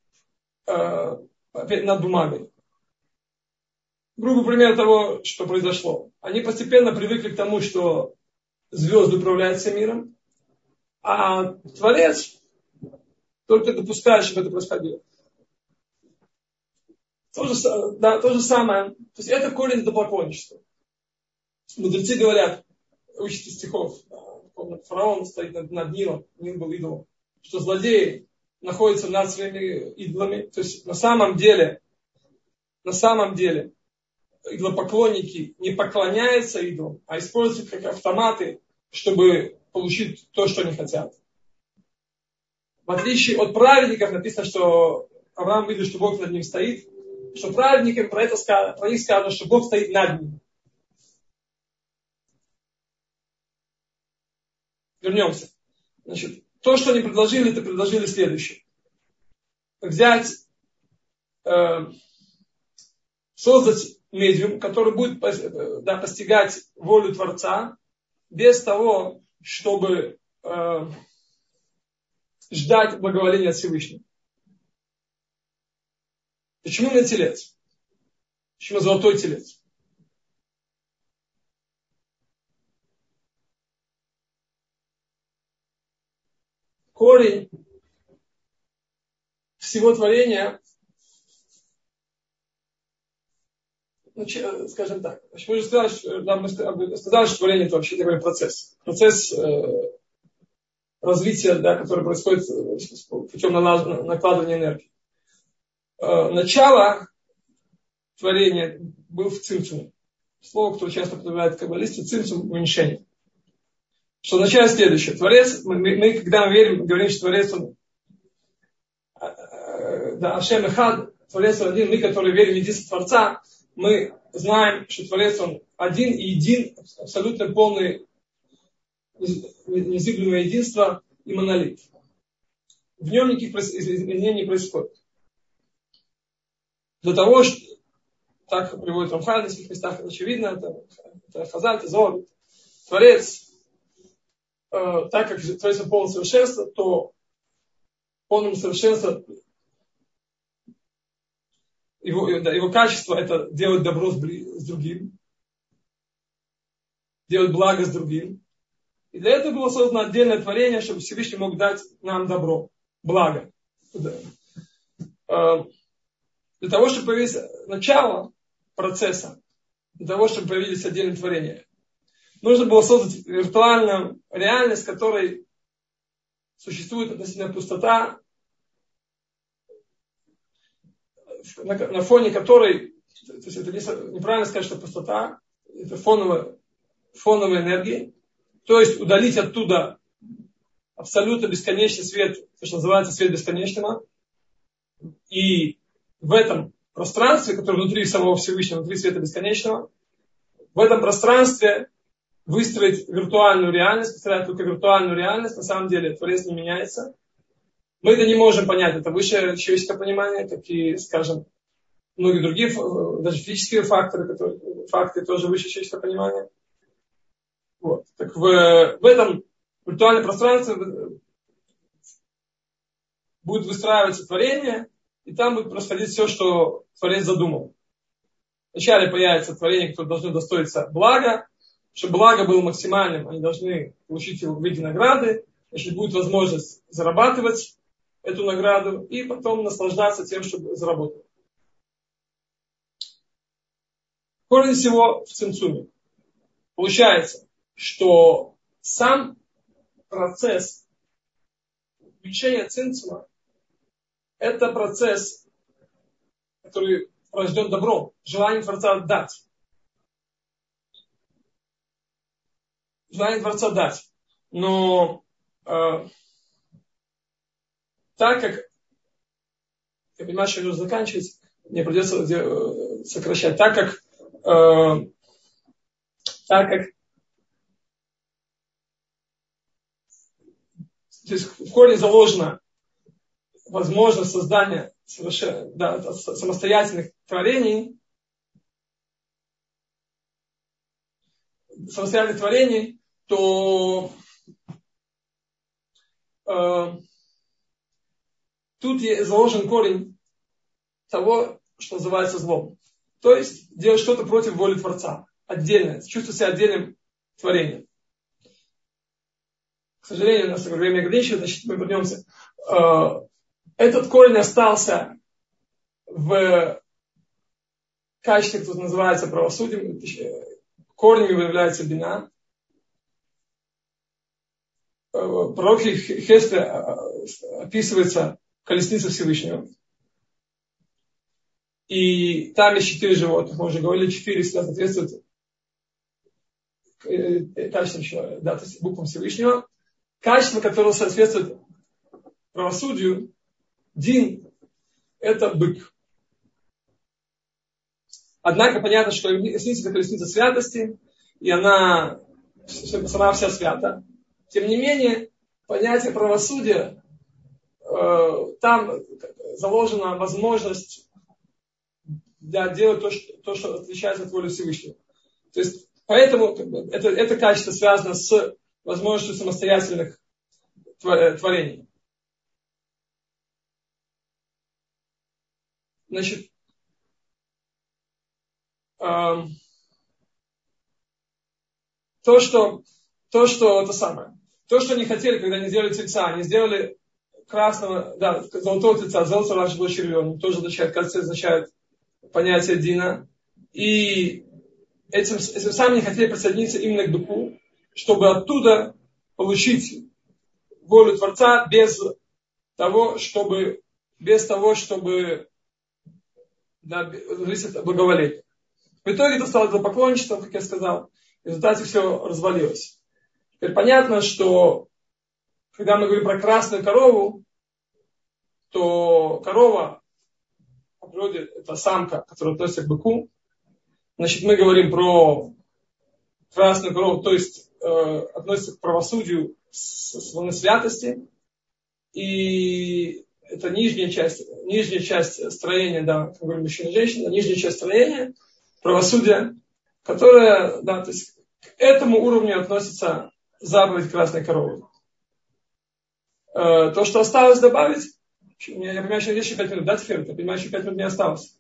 э, над бумагой. Грубый пример того, что произошло. Они постепенно привыкли к тому, что звезды управляют всем миром, а Творец только допускает, чтобы это происходило. То же, да, то же самое. То есть это корень идолопоклонничества. Мудрецы говорят, учите стихов, фараон стоит над, над Нилом, Нил был идолом, что злодеи находятся над своими идолами. То есть на самом деле, на самом деле, идолопоклонники не поклоняются идолам, а используют как автоматы, чтобы получить то, что они хотят. В отличие от праведников, написано, что Авраам видел, что Бог над ним стоит, что праведникам про, это, про них сказано, что Бог стоит над ним. Вернемся. Значит, то, что они предложили, это предложили следующее. Взять, э, создать медиум, который будет да, постигать волю Творца, без того, чтобы э, ждать благоволения от Всевышнего. Почему не телец? Почему золотой телец? Корень всего творения, ну, скажем так, мы же сказали, что, да, мы сказали, что творение это вообще такой процесс. Процесс э, развития, да, который происходит путем накладывания энергии. Э, начало творения был в цимцуме. Слово, которое часто употребляют каббалисты, цимцум, уменьшение. Что означает следующее. Творец, мы, мы когда мы верим, говорим, что Творец, он, да, Ашем Эхад, Творец он один, мы, которые верим в единство Творца, мы знаем, что Творец он один и един, абсолютно полный, незыблемое единство и монолит. В нем никаких изменений не происходит. Для того, что так приводит Рамхаль в нескольких местах, это очевидно, это, это Хазаль, это Зоар, Творец, э, так как Творец он полное совершенство, то полному совершенству его, да, его качество это делать добро с, с другим, делать благо с другим. И для этого было создано отдельное творение, чтобы Всевышний мог дать нам добро, благо. Да. Э, для того, чтобы появилось начало процесса, для того, чтобы появились отдельные творения, нужно было создать виртуальную реальность, в которой существует относительная пустота, на, на фоне которой, то есть это неправильно сказать, что пустота, это фоновая, фоновая энергия, то есть удалить оттуда абсолютно бесконечный свет, то, что называется свет бесконечного, и в этом пространстве, которое внутри самого Всевышнего, внутри света бесконечного, в этом пространстве выстроить виртуальную реальность, представлять только виртуальную реальность, на самом деле Творец не меняется. Мы это не можем понять, это высшее человеческое понимание, как и, скажем, многие другие, даже физические факторы, которые, факты тоже выше человеческое понимание. Вот. Так в, в этом виртуальном пространстве будет выстраиваться творение, и там будет происходить все, что Творец задумал. Вначале появится творение, которое должно достоиться блага. Чтобы благо было максимальным, они должны получить его в виде награды. Если будет возможность зарабатывать эту награду и потом наслаждаться тем, чтобы заработать. Корень всего в цимцуме. Получается, что сам процесс уменьшения цимцума это процесс, который рождет добро, желание Творца дать. Желание Творца дать. Но э, так как, я понимаю, что нужно заканчивать, мне придется э, сокращать, так как, э, так как то есть в корне заложена возможность создания совершенно, да, самостоятельных творений, самостоятельных творений, то э, тут заложен корень того, что называется злом. То есть делать что-то против воли Творца. Отдельное. Чувствовать себя отдельным творением. К сожалению, у нас время ограничивает, значит, мы вернемся. Этот корень остался в качестве, кто называется правосудием. Корнем его является бина. Пророк Хесле описывается колесница Всевышнего. И там есть четыре животных, мы уже говорили, четыре всегда соответствуют качествам человека, да, то есть буквам Всевышнего. Качество, которое соответствует правосудию, дин, это бык. Однако понятно, что колесница это колесница святости, и она сама вся свята. Тем не менее, понятие правосудия, э, там заложена возможность, да, делать то что, то, что отличается от воли Всевышнего. То есть, поэтому как бы, это, это качество связано с возможностью самостоятельных творений. Значит, э, то, что, то, что это самое, то, что они хотели, когда они сделали тельца, они сделали красного, да, золотого тельца, золото раньше было червленым, тоже означает, кажется, означает понятие дина. И этим, этим самым они хотели присоединиться именно к духу, чтобы оттуда получить волю Творца без того, чтобы, без того, чтобы, да, зависит от благоволения. В итоге это стало идолопоклонничеством, как я сказал. В результате все развалилось. Теперь понятно, что когда мы говорим про красную корову, то корова по природе это самка, которая относится к быку. Значит, мы говорим про красную корову, то есть э, относится к правосудию со стороны святости. И это нижняя часть, нижняя часть строения, да, как говорим, мужчина и женщина, нижняя часть строения, правосудия, которая, да, то есть к этому уровню относится заповедь красной коровы. Э, то, что осталось добавить, я понимаю, что есть еще пять минут, да, теперь? Я понимаю, еще пять минут не осталось.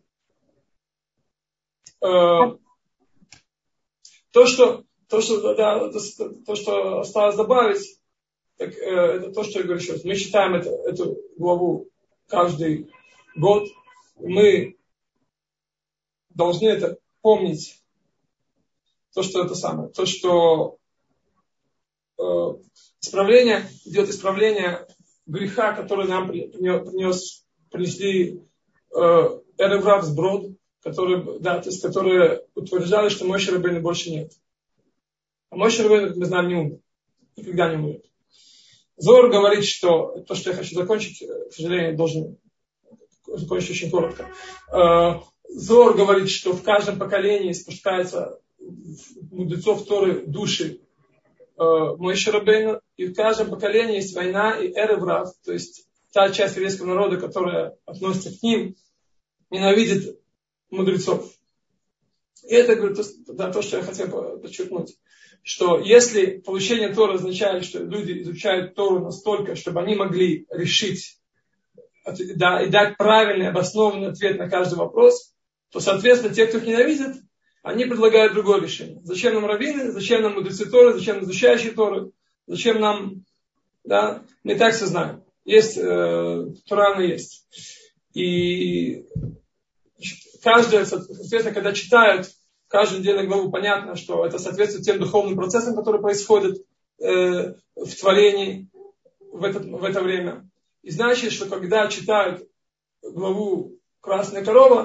Э, то, что, то, что, да, то, то, что осталось добавить, так, э, это то, что я говорю сейчас. Мы читаем это, эту главу каждый год. Мы должны это помнить. То, что это самое. То, что э, исправление, идет исправление греха, который нам принес, принесли Эрев Рав Сброд, которые, да, то есть, которые утверждали, что Моше Рабейну больше нет. А Моше Рабейну, как мы знаем, не умер. Никогда не умрет. Зор говорит, что то, что я хочу закончить, к сожалению, должен закончить очень коротко. Зор говорит, что в каждом поколении спускаются мудрецов Торы души Моше Рабейну, и в каждом поколении есть война и Эрев Рав, то есть та часть еврейского народа, которая относится к ним, ненавидит мудрецов. И это, говорит, то, да, то, что я хотел подчеркнуть, что если получение Торы означает, что люди изучают Тору настолько, чтобы они могли решить, да, и дать правильный, обоснованный ответ на каждый вопрос, то, соответственно, те, кто их ненавидит, они предлагают другое решение. Зачем нам раввины, зачем нам мудрецы Торы, зачем нам изучающие Торы, зачем нам, да, мы и так все знаем. Есть, э, Тора она есть. И каждое, соответственно, когда читают каждую недельную главу, понятно, что это соответствует тем духовным процессам, которые происходят э, в творении в, этот, в это время. И значит, что когда читают главу «Красная корова»,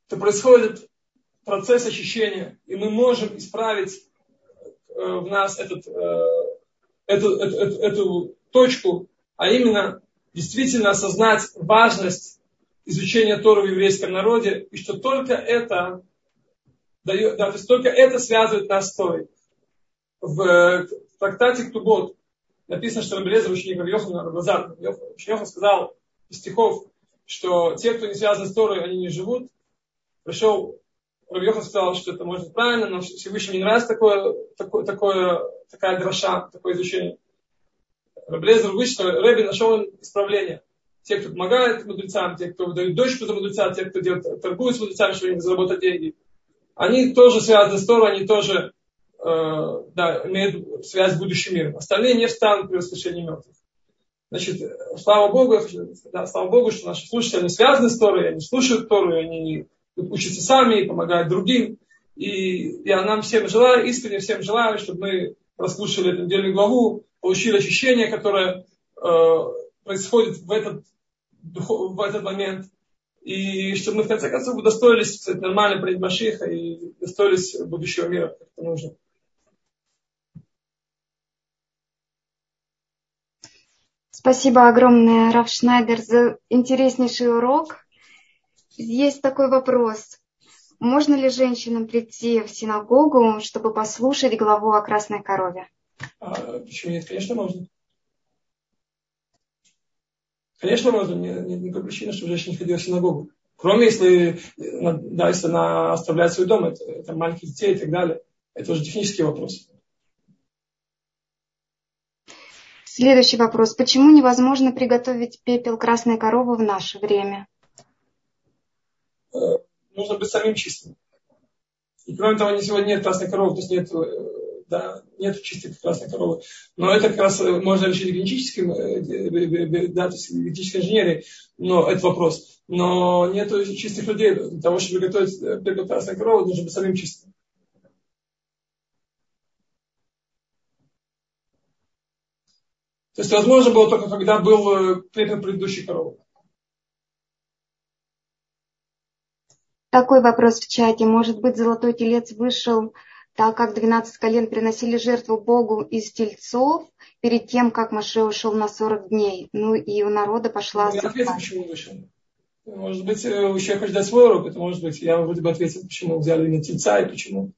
то происходит процесс очищения, и мы можем исправить в нас этот, эту, эту, эту, эту точку, а именно действительно осознать важность изучения Торы в еврейском народе, и что только это дает, да, то есть только это связывает нас с Торой. В трактате Ктубот написано, что Рабби Элиэзер, ученик Рабби Йоханана, Рабби Элазар, Йохан сказал из стихов, что те, кто не связан с Торой, они не живут. Пришел Рабби Йохан, сказал, что это может быть правильно, но Всевышнему не нравится такое, такое, такое, такая дроша, такое изучение. Рабби Элиэзер вышел, что Рэбби нашел исправление. Те, кто помогает мудрецам, те, кто дают дочку за мудреца, те, кто делает, торгует с мудрецами, чтобы они заработать деньги, они тоже связаны с Торой, они тоже э, да, имеют связь с будущим миром. Остальные не встанут при воскрешении мертвых. Значит, слава Богу, да, слава Богу, что наши слушатели, они связаны с Торой, они слушают Тору, они учатся сами, помогают другим. И я нам всем желаю, искренне всем желаю, чтобы мы прослушали эту недельную главу, получили очищение, которое э, происходит в этот, в этот момент. И чтобы мы в конце концов удостоились, кстати, нормально принять Машиха и удостоились будущего мира, как это нужно.
Спасибо огромное, Рав Шнайдер, за интереснейший урок. Есть такой вопрос. Можно ли женщинам прийти в синагогу, чтобы послушать главу о красной корове?
А, почему нет? Конечно, можно. Конечно, можно. Нет, нет никакой причины, чтобы женщина не ходила в синагогу. Кроме, если, да, если она оставляет свой дом, это, это маленьких детей и так далее. Это уже технический вопрос.
Следующий вопрос. Почему невозможно приготовить пепел красной коровы в наше время?
Нужно быть самим чистым. И кроме того, сегодня нет красной коровы, то есть нет, да, нет чистой красной коровы. Но это как раз можно решить генетическим, да, то есть генетической инженерией, но это вопрос. Но нет чистых людей. Для того, чтобы приготовить пепел красной коровы, нужно быть самим чистым. То есть возможно было только когда был пепел предыдущей коровы.
Такой вопрос в чате. Может быть, золотой телец вышел, так как двенадцать колен приносили жертву Богу из тельцов перед тем, как Моше ушел на сорок дней. Ну и у народа пошла...
Ну, я ответил, почему вышел. Может быть, еще хочешь дать свой урок, это может быть. Я вроде бы ответил, почему взяли именно тельца и почему.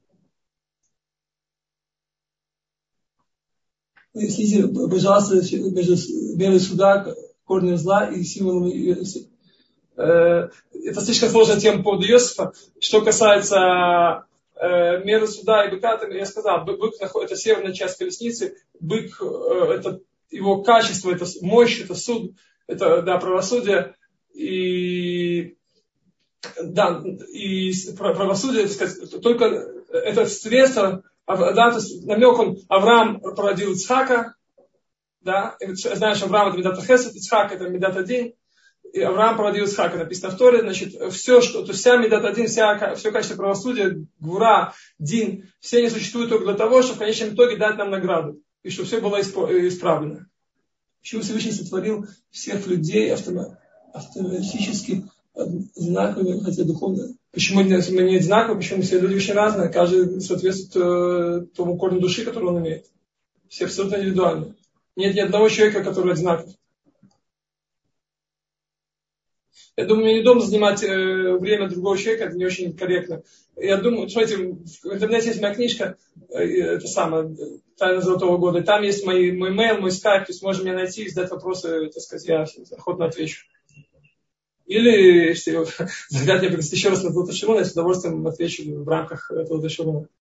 Следите, пожалуйста, между мерой суда, корнем зла и символом... Это слишком сложная тема по поводу Йосифа. Что касается э, меры суда и быка, я сказал, бык это северная часть колесницы, бык э, это его качество, это мощь, это суд, это да, правосудие. И, да, и правосудие, так сказать, только это средство, да, то есть намек он, Авраам породил Ицхака, да, знаешь, Авраам это Медат Хесед, Ицхак это Медат Адин. И Авраам породил Исхака, написано в Торе, значит, все, что, то есть вся Медат Адин, вся, все качество правосудия, Гвура, Дин, все они существуют только для того, чтобы в конечном итоге дать нам награду, и чтобы все было исправлено. Почему Всевышний сотворил всех людей автоматически одинаковыми, хотя духовно? Почему мы не одинаковые, почему все люди очень разные, каждый соответствует тому корню души, который он имеет. Все абсолютно индивидуальны. Нет ни одного человека, который одинаков. Я думаю, мне не удобно занимать э, время другого человека, это не очень корректно. Я думаю, смотрите, в интернете есть моя книжка, э, это самое, «Тайна Золотого года», и там есть мой, мой mail, мой скайп, то есть можно меня найти и задать вопросы, так сказать, я охотно отвечу. Или, если захотят меня пригласить еще раз на Золотой Шимон, я с удовольствием отвечу в рамках Золотого Шимона.